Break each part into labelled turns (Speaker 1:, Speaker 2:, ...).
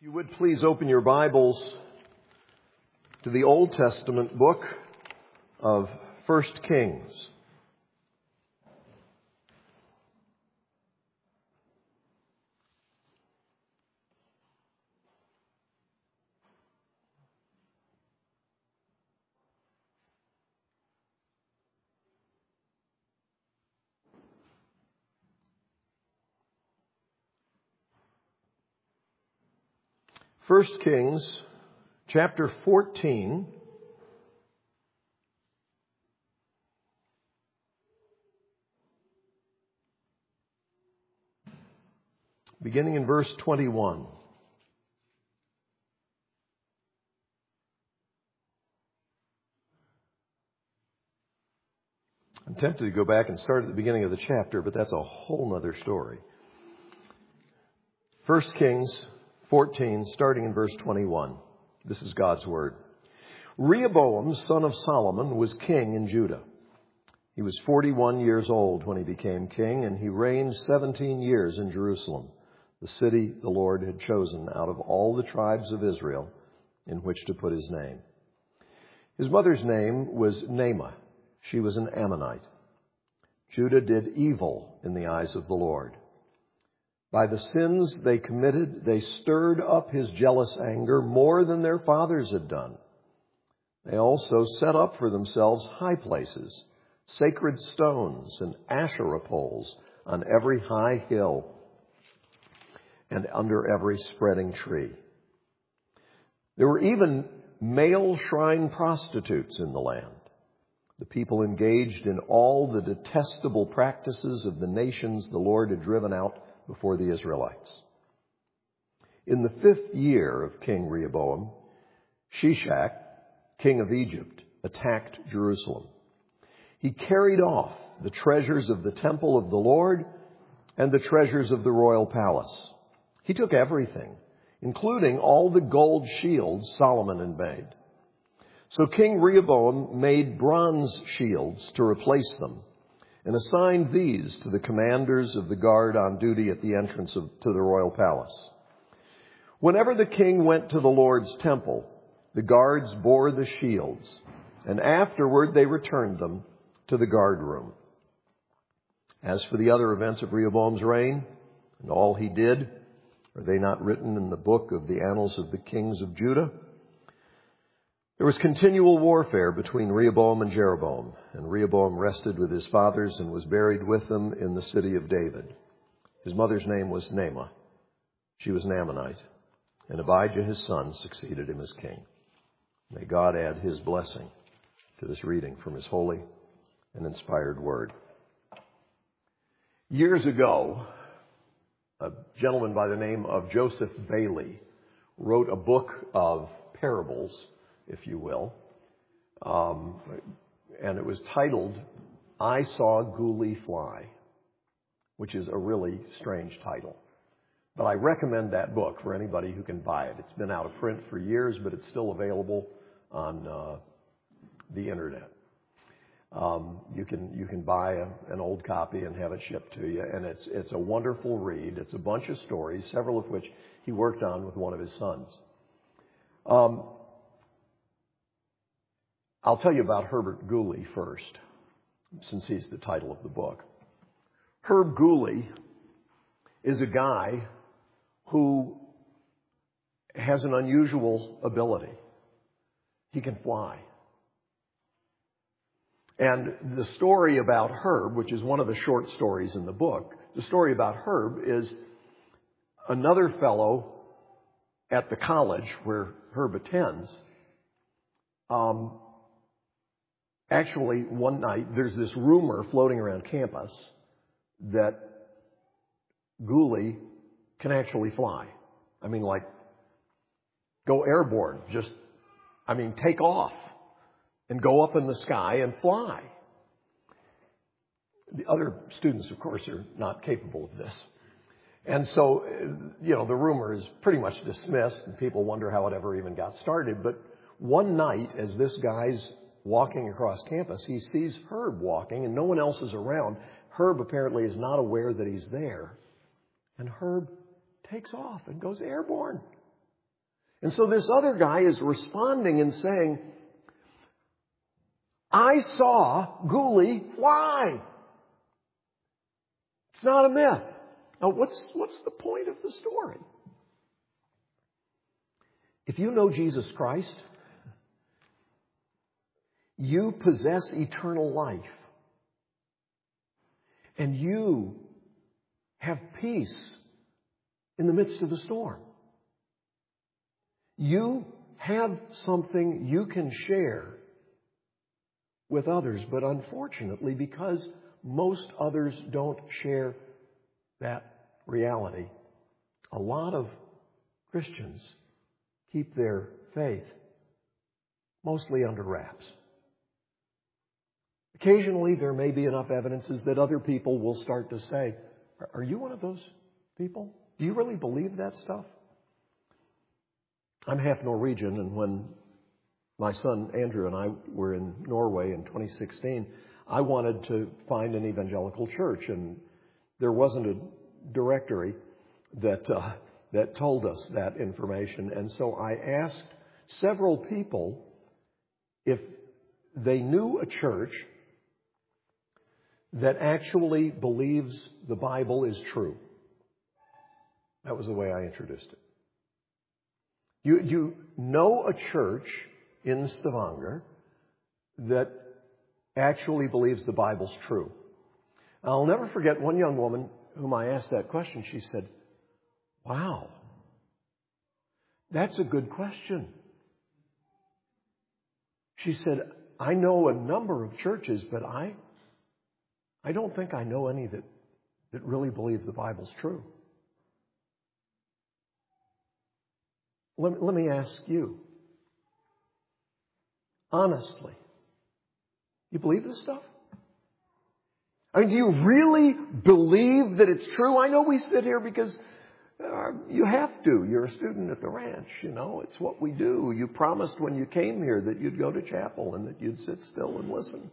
Speaker 1: You would please open your Bibles to the Old Testament book of 1 Kings. First Kings, chapter 14, beginning in verse 21. I'm tempted to go back and start at the beginning of the chapter, but that's a whole other story. 1 Kings 14, starting in verse 21. This is God's word. Rehoboam, son of Solomon, was king in Judah. He was 41 years old when he became king, and he reigned 17 years in Jerusalem, the city the Lord had chosen out of all the tribes of Israel in which to put his name. His mother's name was Naamah. She was an Ammonite. Judah did evil in the eyes of the Lord. By the sins they committed, they stirred up his jealous anger more than their fathers had done. They also set up for themselves high places, sacred stones, and Asherah poles on every high hill and under every spreading tree. There were even male shrine prostitutes in the land. The people engaged in all the detestable practices of the nations the Lord had driven out before the Israelites. In the 5th year of King Rehoboam, Shishak, king of Egypt, attacked Jerusalem. He carried off the treasures of the temple of the Lord and the treasures of the royal palace. He took everything, including all the gold shields Solomon had made. So King Rehoboam made bronze shields to replace them, and assigned these to the commanders of the guard on duty at the entrance to the royal palace. Whenever the king went to the Lord's temple, the guards bore the shields, and afterward they returned them to the guard room. As for the other events of Rehoboam's reign, and all he did, are they not written in the book of the annals of the kings of Judah? There was continual warfare between Rehoboam and Jeroboam, and Rehoboam rested with his fathers and was buried with them in the city of David. His mother's name was Naamah. She was an Ammonite, and Abijah his son succeeded him as king. May God add his blessing to this reading from his holy and inspired word. Years ago, a gentleman by the name of Joseph Bailey wrote a book of parables, if you will, and it was titled, I Saw Ghoulie Fly, which is a really strange title. But I recommend that book for anybody who can buy it. It's been out of print for years, but it's still available on the internet. You can buy an old copy and have it shipped to you, and it's a wonderful read. It's a bunch of stories, several of which he worked on with one of his sons. I'll tell you about Herbert Ghoulie first, since he's the title of the book. Herb Ghoulie is a guy who has an unusual ability. He can fly. And the story about Herb, which is one of the short stories in the book, the story about Herb is another fellow at the college where Herb attends. Actually, one night, there's this rumor floating around campus that Ghoulie can actually fly. I mean, like, go airborne. Take off and go up in the sky and fly. The other students, of course, are not capable of this. And so, the rumor is pretty much dismissed, and people wonder how it ever even got started. But one night, as this guy's walking across campus, he sees Herb walking, and no one else is around. Herb apparently is not aware that he's there. And Herb takes off and goes airborne. And so this other guy is responding and saying, I saw Ghoulie fly. It's not a myth. Now, what's the point of the story? If you know Jesus Christ, you possess eternal life. And you have peace in the midst of the storm. You have something you can share with others, but unfortunately, because most others don't share that reality, a lot of Christians keep their faith mostly under wraps. Occasionally, there may be enough evidences that other people will start to say, are you one of those people? Do you really believe that stuff? I'm half Norwegian, and when my son Andrew and I were in Norway in 2016, I wanted to find an evangelical church, and there wasn't a directory that told us that information. And so I asked several people if they knew a church that actually believes the Bible is true. That was the way I introduced it. You know a church in Stavanger that actually believes the Bible's true. I'll never forget one young woman whom I asked that question. She said, wow, that's a good question. She said, I know a number of churches, but I don't think I know any that really believe the Bible's true. Let me ask you, honestly, you believe this stuff? I mean, do you really believe that it's true? I know we sit here because you have to. You're a student at the ranch, you know. It's what we do. You promised when you came here that you'd go to chapel and that you'd sit still and listen.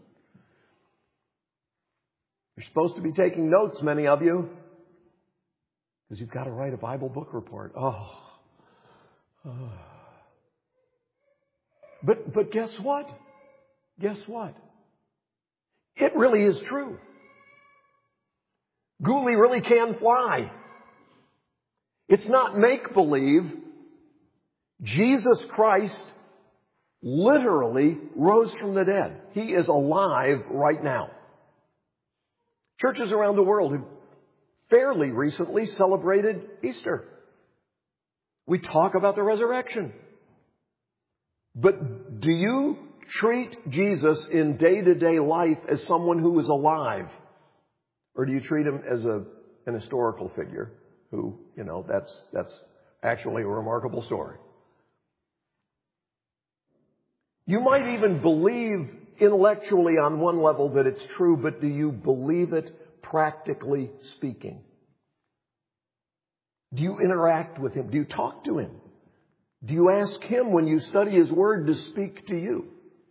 Speaker 1: You're supposed to be taking notes, many of you, because you've got to write a Bible book report. But guess what? Guess what? It really is true. Ghoulie really can fly. It's not make-believe. Jesus Christ literally rose from the dead. He is alive right now. Churches around the world have fairly recently celebrated Easter. We talk about the resurrection. But do you treat Jesus in day-to-day life as someone who is alive? Or do you treat him as an historical figure who, you know, that's actually a remarkable story? You might even believe intellectually on one level that it's true, but do you believe it practically speaking? Do you interact with him? Do you talk to him? Do you ask him when you study his word to speak to you?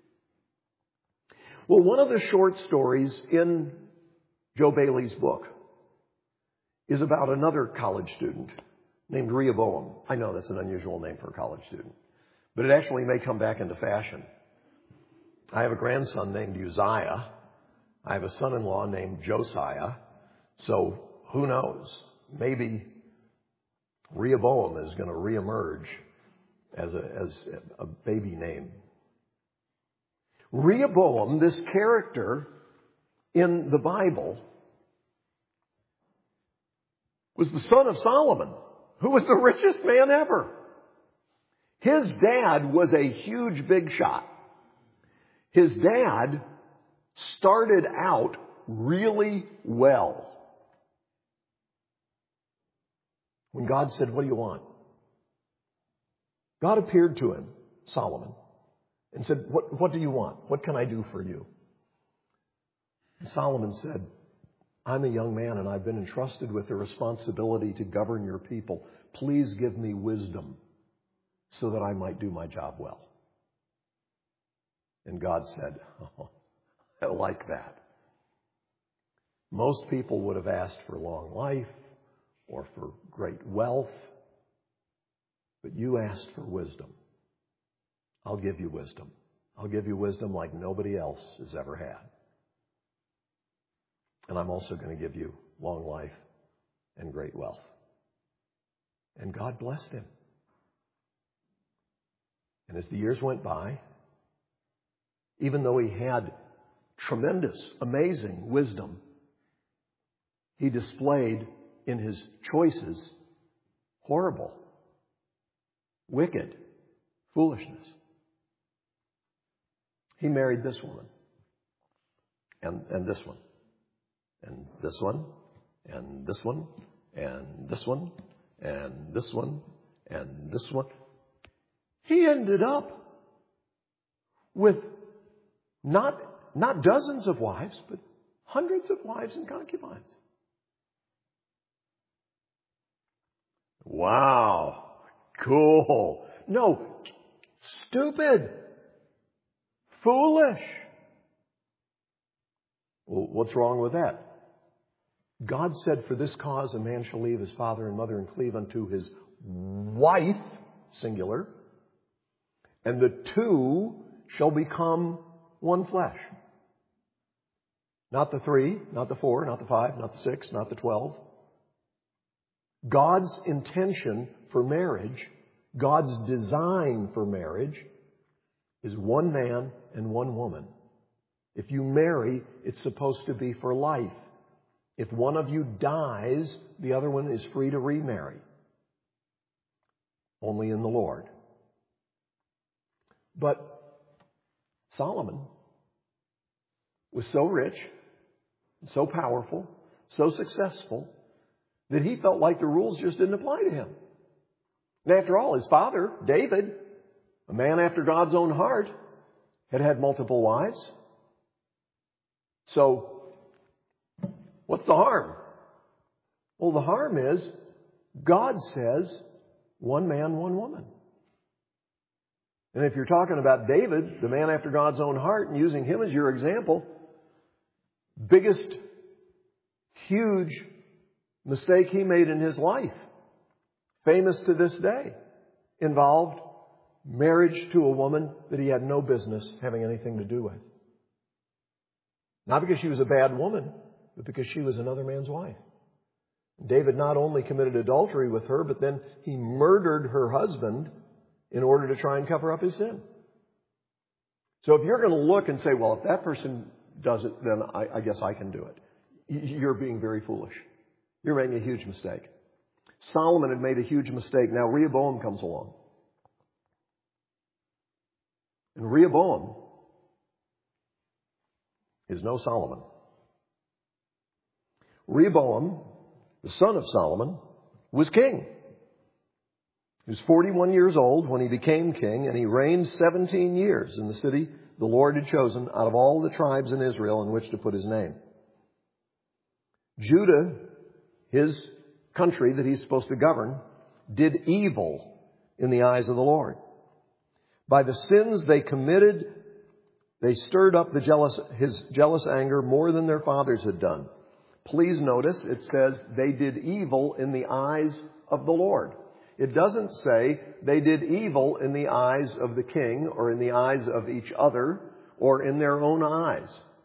Speaker 1: Well, one of the short stories in Joe Bailey's book is about another college student named Rehoboam. I know that's an unusual name for a college student, but it actually may come back into fashion. I have a grandson named Uzziah. I have a son-in-law named Josiah. So who knows? Maybe Rehoboam is going to reemerge as a baby name. Rehoboam, this character in the Bible, was the son of Solomon, who was the richest man ever. His dad was a huge big shot. His dad started out really well. When God said, what do you want? God appeared to him, Solomon, and said, what do you want? What can I do for you? And Solomon said, I'm a young man and I've been entrusted with the responsibility to govern your people. Please give me wisdom so that I might do my job well. And God said, oh, I like that. Most people would have asked for long life or for great wealth. But you asked for wisdom. I'll give you wisdom. I'll give you wisdom like nobody else has ever had. And I'm also going to give you long life and great wealth. And God blessed him. And as the years went by, even though he had tremendous, amazing wisdom, he displayed in his choices horrible, wicked foolishness. He married this woman, and this one, and this one, and this one, and this one, and this one, and this one. He ended up with not dozens of wives, but hundreds of wives and concubines. Wow. Cool. No. Stupid. Foolish. Well, what's wrong with that? God said, for this cause a man shall leave his father and mother and cleave unto his wife, singular, and the two shall become one flesh. Not the 3, not the 4, not the 5, not the 6, not the 12. God's intention for marriage, God's design for marriage, is one man and one woman. If you marry, it's supposed to be for life. If one of you dies, the other one is free to remarry. Only in the Lord. But Solomon was so rich, so powerful, so successful, that he felt like the rules just didn't apply to him. And after all, his father, David, a man after God's own heart, had had multiple wives. So, what's the harm? Well, the harm is, God says, one man, one woman. And if you're talking about David, the man after God's own heart, and using him as your example, biggest, huge mistake he made in his life, famous to this day, involved marriage to a woman that he had no business having anything to do with. Not because she was a bad woman, but because she was another man's wife. David not only committed adultery with her, but then he murdered her husband in order to try and cover up his sin. So if you're going to look and say, well, if that person does it, then I guess I can do it, you're being very foolish. You're making a huge mistake. Solomon had made a huge mistake. Now Rehoboam comes along. And Rehoboam is no Solomon. Rehoboam, the son of Solomon, was king. He was 41 years old when he became king, and he reigned 17 years in the city the Lord had chosen out of all the tribes in Israel in which to put his name. Judah, his country that he's supposed to govern, did evil in the eyes of the Lord. By the sins they committed, they stirred up his jealous anger more than their fathers had done. Please notice it says they did evil in the eyes of the Lord. It doesn't say they did evil in the eyes of the king or in the eyes of each other or in their own eyes.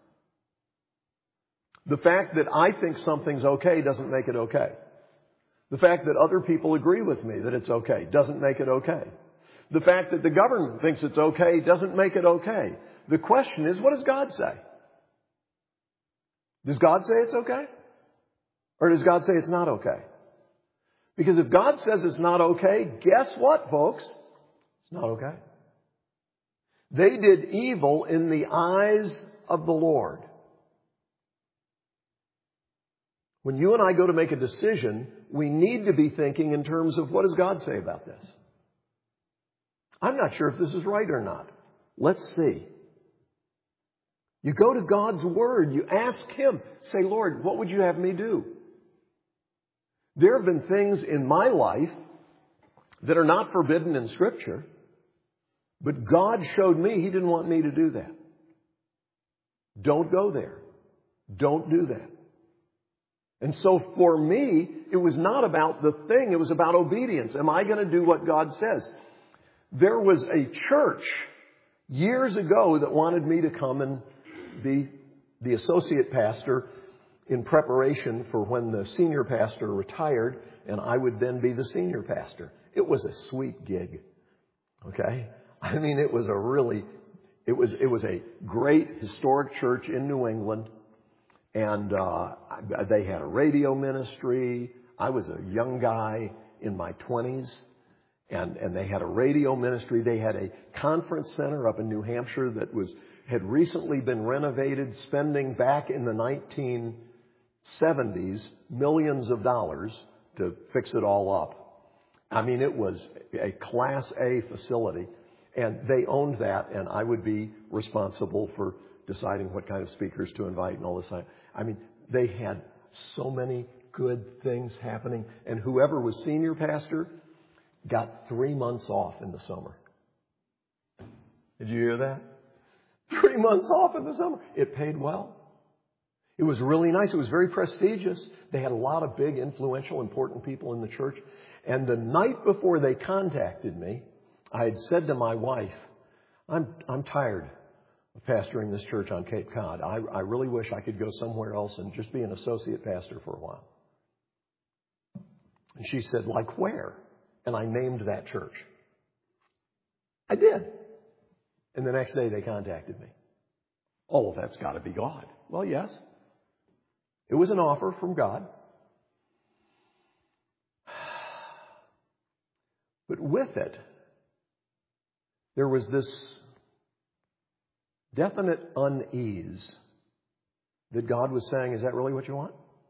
Speaker 1: The fact that I think something's okay doesn't make it okay. The fact that other people agree with me that it's okay doesn't make it okay. The fact that the government thinks it's okay doesn't make it okay. The question is, what does God say? Does God say it's okay? Or does God say it's not okay? Because if God says it's not okay, guess what, folks? It's not okay. They did evil in the eyes of the Lord. When you and I go to make a decision, we need to be thinking in terms of what does God say about this? I'm not sure if this is right or not. Let's see. You go to God's Word. You ask Him. Say, Lord, what would you have me do? There have been things in my life that are not forbidden in Scripture, but God showed me He didn't want me to do that. Don't go there. Don't do that. And so for me, it was not about the thing, it was about obedience. Am I going to do what God says? There was a church years ago that wanted me to come and be the associate pastor in preparation for when the senior pastor retired, and I would then be the senior pastor. It was a sweet gig. Okay? I mean, it was a great historic church in New England. And they had a radio ministry. I was a young guy in my 20s. And they had a radio ministry. They had a conference center up in New Hampshire that had recently been renovated, spending back in the 1970s millions of dollars to fix it all up. I mean, it was a Class A facility. And they owned that, and I would be responsible for deciding what kind of speakers to invite and all this. I mean, they had so many good things happening. And whoever was senior pastor got 3 months off in the summer. Did you hear that? 3 months off in the summer. It paid well. It was really nice. It was very prestigious. They had a lot of big, influential, important people in the church. And the night before they contacted me, I had said to my wife, I'm tired of pastoring this church on Cape Cod. I really wish I could go somewhere else and just be an associate pastor for a while. And she said, like where? And I named that church. I did. And the next day they contacted me. Oh, that's got to be God. Well, yes. It was an offer from God. But with it, there was this definite unease that God was saying, is that really what you want?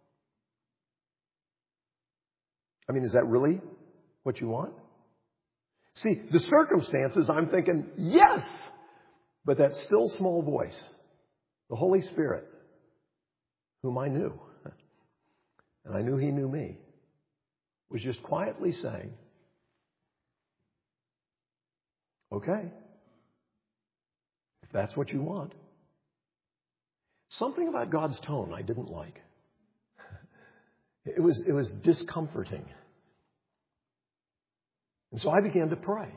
Speaker 1: I mean, is that really what you want? See, the circumstances, I'm thinking, yes! But that still small voice, the Holy Spirit, whom I knew, and I knew He knew me, was just quietly saying, okay, if that's what you want. Something about God's tone I didn't like. It was discomforting. And so I began to pray.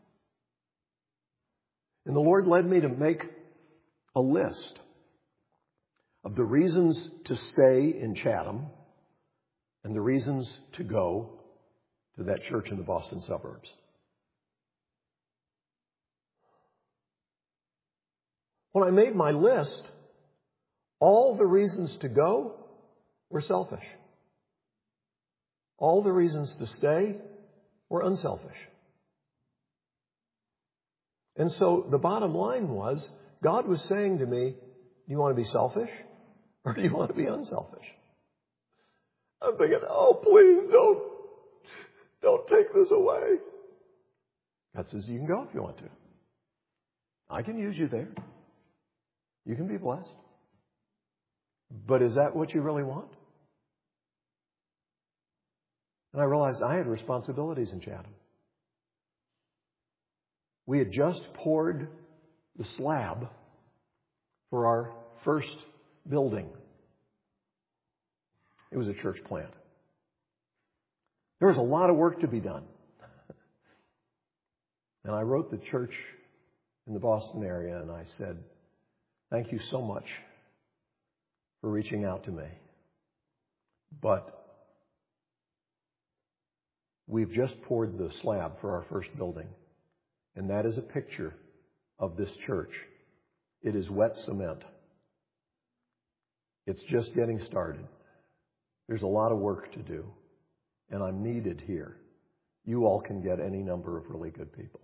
Speaker 1: And the Lord led me to make a list of the reasons to stay in Chatham and the reasons to go to that church in the Boston suburbs. When I made my list, all the reasons to go were selfish. All the reasons to stay were unselfish. And so the bottom line was, God was saying to me, do you want to be selfish or do you want to be unselfish? I'm thinking, oh, please don't take this away. God says, you can go if you want to. I can use you there. You can be blessed. But is that what you really want? And I realized I had responsibilities in Chatham. We had just poured the slab for our first building. It was a church plant. There was a lot of work to be done. And I wrote the church in the Boston area and I said, thank you so much for reaching out to me. But we've just poured the slab for our first building. And that is a picture of this church. It is wet cement. It's just getting started. There's a lot of work to do. And I'm needed here. You all can get any number of really good people.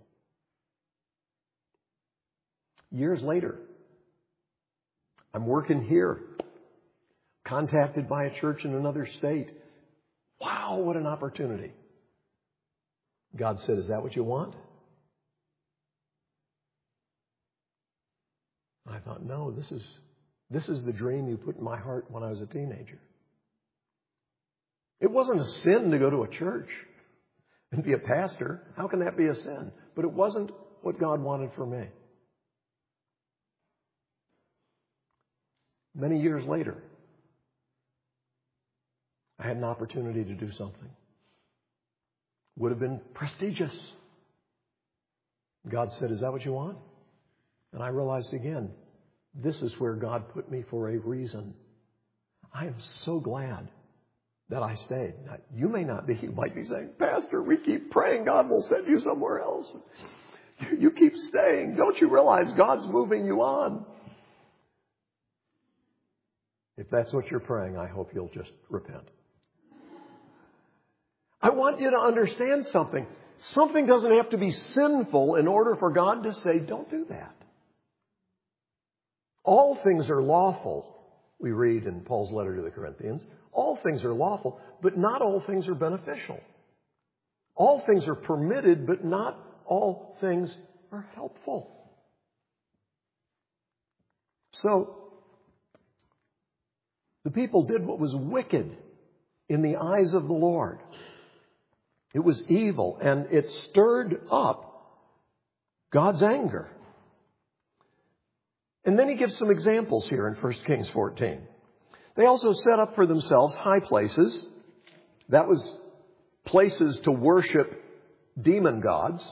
Speaker 1: Years later, I'm working here, contacted by a church in another state. Wow, what an opportunity. God said, is that what you want? I thought, no, this is the dream you put in my heart when I was a teenager. It wasn't a sin to go to a church and be a pastor. How can that be a sin? But it wasn't what God wanted for me. Many years later, I had an opportunity to do something. Would have been prestigious. God said, is that what you want? And I realized again, this is where God put me for a reason. I am so glad that I stayed. Now, you may not be. You might be saying, Pastor, we keep praying God will send you somewhere else. You keep staying. Don't you realize God's moving you on? If that's what you're praying, I hope you'll just repent. I want you to understand something. Something doesn't have to be sinful in order for God to say, don't do that. All things are lawful, we read in Paul's letter to the Corinthians. All things are lawful, but not all things are beneficial. All things are permitted, but not all things are helpful. So, the people did what was wicked in the eyes of the Lord. It was evil, and it stirred up God's anger. And then he gives some examples here in 1 Kings 14. They also set up for themselves high places. That was places to worship demon gods.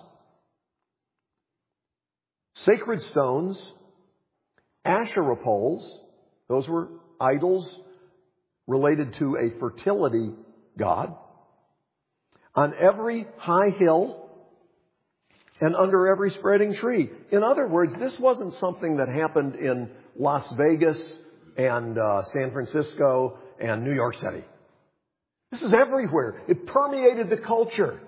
Speaker 1: Sacred stones. Asherah poles. Those were idols related to a fertility god. On every high hill and under every spreading tree. In other words, this wasn't something that happened in Las Vegas and San Francisco and New York City. This is everywhere. It permeated the culture.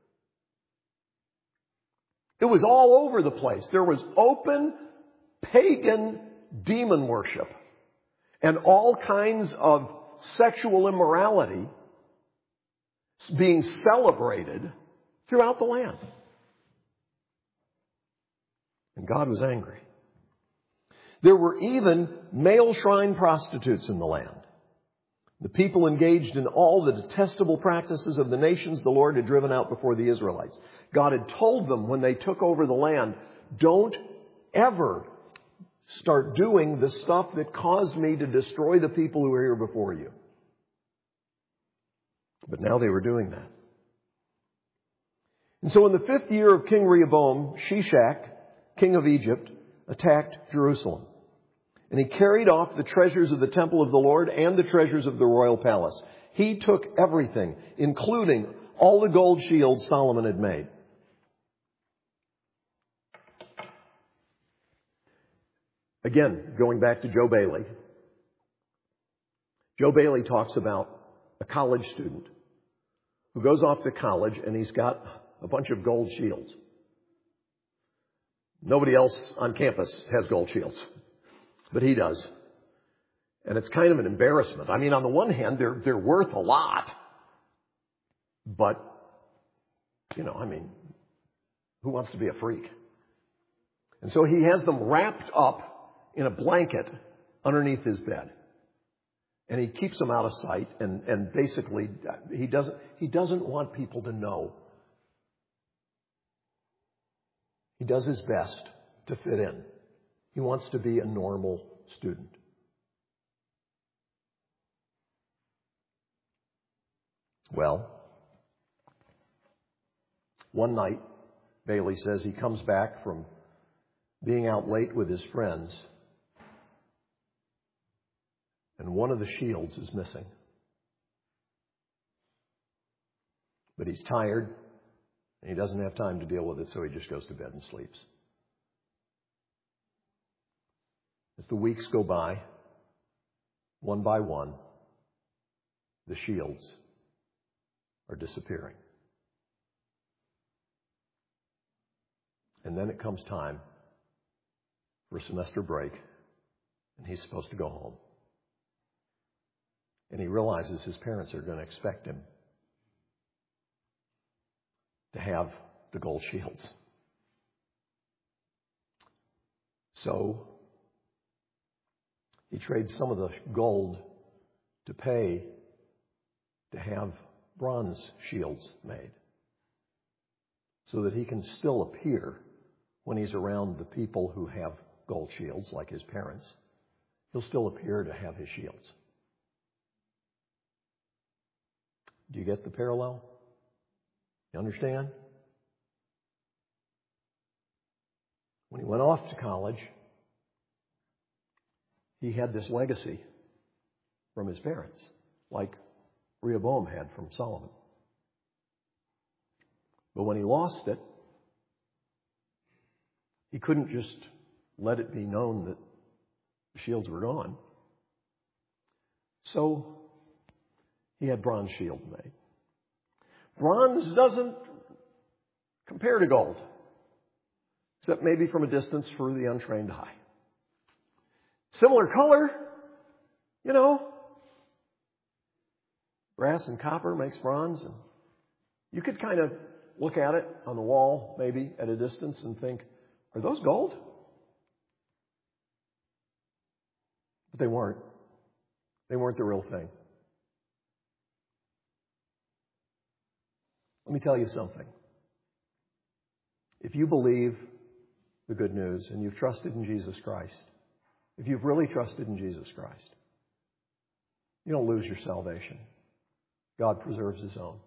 Speaker 1: It was all over the place. There was open pagan demon worship and all kinds of sexual immorality being celebrated throughout the land. And God was angry. There were even male shrine prostitutes in the land. The people engaged in all the detestable practices of the nations the Lord had driven out before the Israelites. God had told them when they took over the land, don't ever start doing the stuff that caused me to destroy the people who were here before you. But now they were doing that. And so in the 5th year of King Rehoboam, Shishak, king of Egypt, attacked Jerusalem. And he carried off the treasures of the temple of the Lord and the treasures of the royal palace. He took everything, including all the gold shields Solomon had made. Again, going back to Joe Bailey. Joe Bailey talks about a college student who goes off to college and he's got a bunch of gold shields. Nobody else on campus has gold shields, but he does. And it's kind of an embarrassment. I mean, on the one hand, they're worth a lot. But, who wants to be a freak? And so he has them wrapped up in a blanket underneath his bed. And he keeps them out of sight. And basically, he doesn't want people to know. He does his best to fit in. He wants to be a normal student. Well, one night, Bailey says he comes back from being out late with his friends, and one of the shields is missing. But he's tired, and he doesn't have time to deal with it, so he just goes to bed and sleeps. As the weeks go by, one by one, the shields are disappearing. And then it comes time for semester break, and he's supposed to go home. And he realizes his parents are going to expect him to have the gold shields. So he trades some of the gold to pay to have bronze shields made so that he can still appear when he's around the people who have gold shields, like his parents. He'll still appear to have his shields. Do you get the parallel? You understand? When he went off to college, he had this legacy from his parents, like Rehoboam had from Solomon. But when he lost it, he couldn't just let it be known that the shields were gone. So he had bronze shield made. Bronze doesn't compare to gold, except maybe from a distance for the untrained eye. Similar color, you know. Brass and copper makes bronze. And you could kind of look at it on the wall, maybe at a distance, and think, are those gold? But they weren't. They weren't the real thing. Let me tell you something. If you believe the good news and you've trusted in Jesus Christ, if you've really trusted in Jesus Christ, you don't lose your salvation. God preserves His own.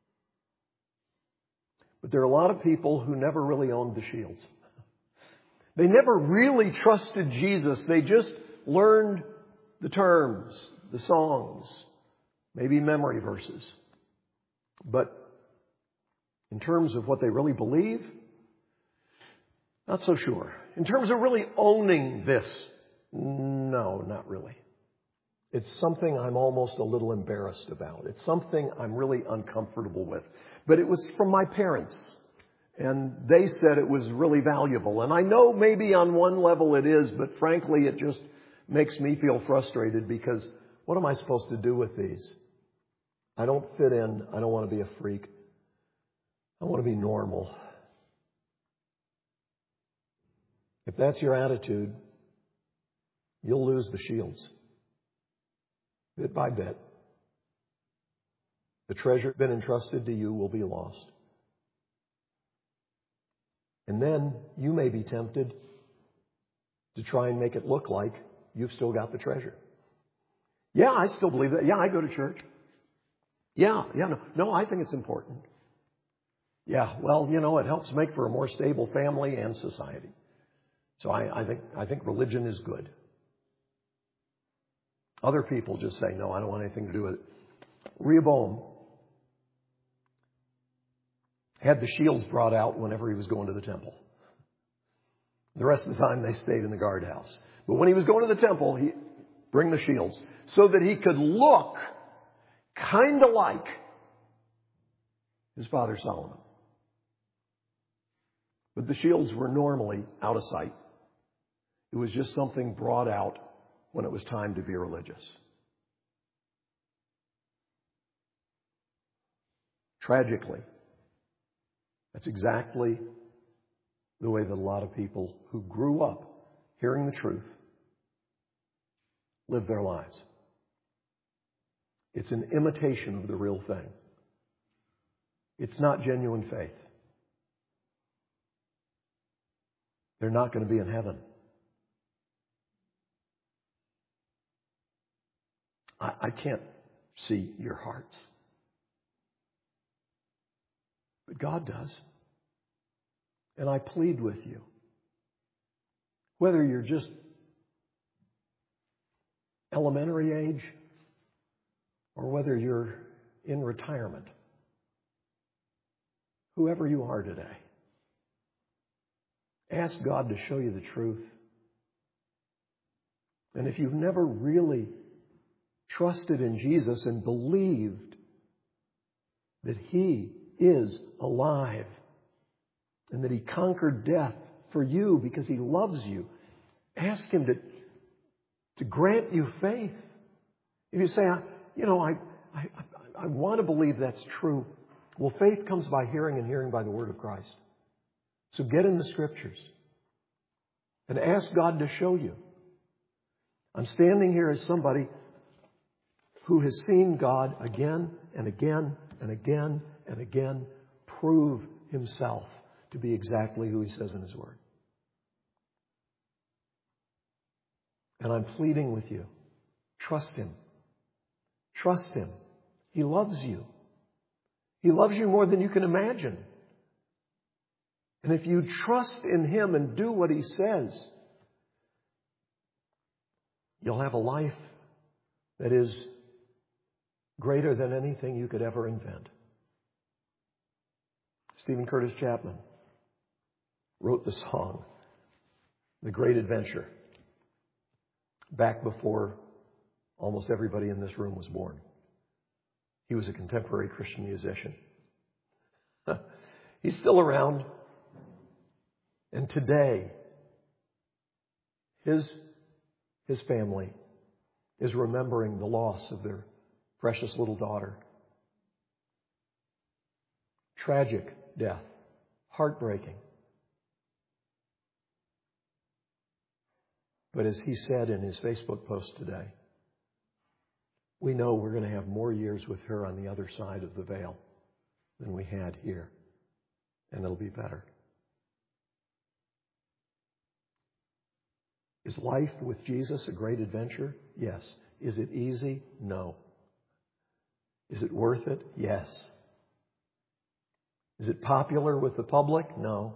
Speaker 1: But there are a lot of people who never really owned the shields. They never really trusted Jesus. They just learned the terms, the songs, maybe memory verses. But in terms of what they really believe, not so sure. In terms of really owning this, no, not really. It's something I'm almost a little embarrassed about. It's something I'm really uncomfortable with. But it was from my parents. And they said it was really valuable. And I know maybe on one level it is, but frankly it just makes me feel frustrated because what am I supposed to do with these? I don't fit in. I don't want to be a freak. I want to be normal. If that's your attitude, you'll lose the shields. Bit by bit. The treasure been entrusted to you will be lost. And then you may be tempted to try and make it look like you've still got the treasure. Yeah, I still believe that. Yeah, I go to church. No, I think it's important. Yeah, well, it helps make for a more stable family and society. So I think religion is good. Other people just say, no, I don't want anything to do with it. Rehoboam had the shields brought out whenever he was going to the temple. The rest of the time they stayed in the guardhouse. But when he was going to the temple, he'd bring the shields so that he could look kind of like his father Solomon. But the shields were normally out of sight. It was just something brought out when it was time to be religious. Tragically, that's exactly the way that a lot of people who grew up hearing the truth live their lives. It's an imitation of the real thing. It's not genuine faith. They're not going to be in heaven. I can't see your hearts. But God does. And I plead with you, whether you're just elementary age or whether you're in retirement, whoever you are today, ask God to show you the truth. And if you've never really trusted in Jesus and believed that He is alive and that He conquered death for you because He loves you, ask Him to grant you faith. If you say, I want to believe that's true. Well, faith comes by hearing and hearing by the Word of Christ. So get in the Scriptures and ask God to show you. I'm standing here as somebody who has seen God again and again and again and again prove Himself to be exactly who He says in His Word. And I'm pleading with you. Trust Him. Trust Him. He loves you. He loves you more than you can imagine. And if you trust in Him and do what He says, you'll have a life that is greater than anything you could ever invent. Stephen Curtis Chapman wrote the song, The Great Adventure, back before almost everybody in this room was born. He was a contemporary Christian musician. He's still around. And today, his family is remembering the loss of their precious little daughter. Tragic death. Heartbreaking. But as he said in his Facebook post today, we know we're going to have more years with her on the other side of the veil than we had here. And it'll be better. Is life with Jesus a great adventure? Yes. Is it easy? No. Is it worth it? Yes. Is it popular with the public? No.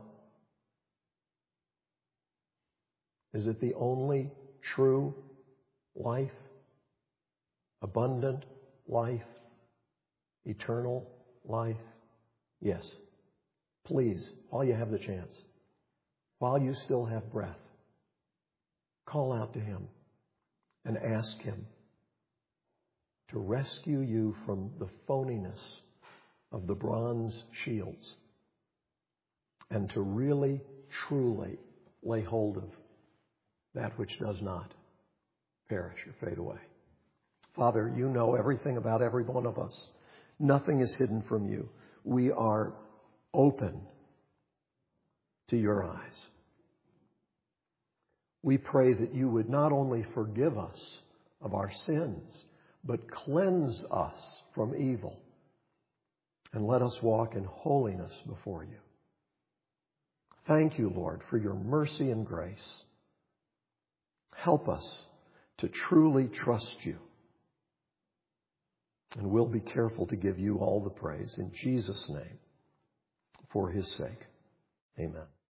Speaker 1: Is it the only true life? Abundant life? Eternal life? Yes. Please, while you have the chance, while you still have breath, call out to Him and ask Him to rescue you from the phoniness of the bronze shields and to really, truly lay hold of that which does not perish or fade away. Father, you know everything about every one of us. Nothing is hidden from you. We are open to your eyes. We pray that you would not only forgive us of our sins, but cleanse us from evil and let us walk in holiness before you. Thank you, Lord, for your mercy and grace. Help us to truly trust you. And we'll be careful to give you all the praise in Jesus' name for His sake. Amen.